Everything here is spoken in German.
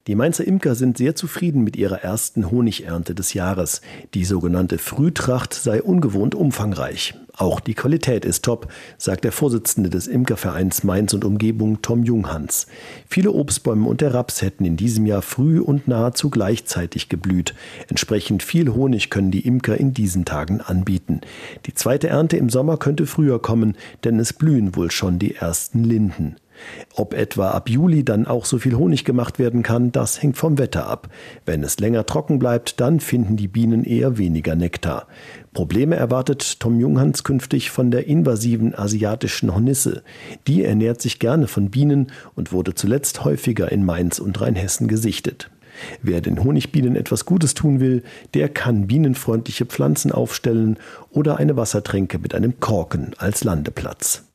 Die Mainzer Imker sind sehr zufrieden mit ihrer ersten Honigernte des Jahres. Die sogenannte Frühtracht sei ungewohnt umfangreich. Auch die Qualität ist top, sagt der Vorsitzende des Imkervereins Mainz und Umgebung, Tom Junghans. Viele Obstbäume und der Raps hätten in diesem Jahr früh und nahezu gleichzeitig geblüht. Entsprechend viel Honig können die Imker in diesen Tagen anbieten. Die zweite Ernte im Sommer könnte früher kommen, denn es blühen wohl schon die ersten Linden. Ob etwa ab Juli dann auch so viel Honig gemacht werden kann, das hängt vom Wetter ab. Wenn es länger trocken bleibt, dann finden die Bienen eher weniger Nektar. Probleme erwartet Tom Junghans künftig von der invasiven asiatischen Hornisse. Die ernährt sich gerne von Bienen und wurde zuletzt häufiger in Mainz und Rheinhessen gesichtet. Wer den Honigbienen etwas Gutes tun will, der kann bienenfreundliche Pflanzen aufstellen oder eine Wassertränke mit einem Korken als Landeplatz.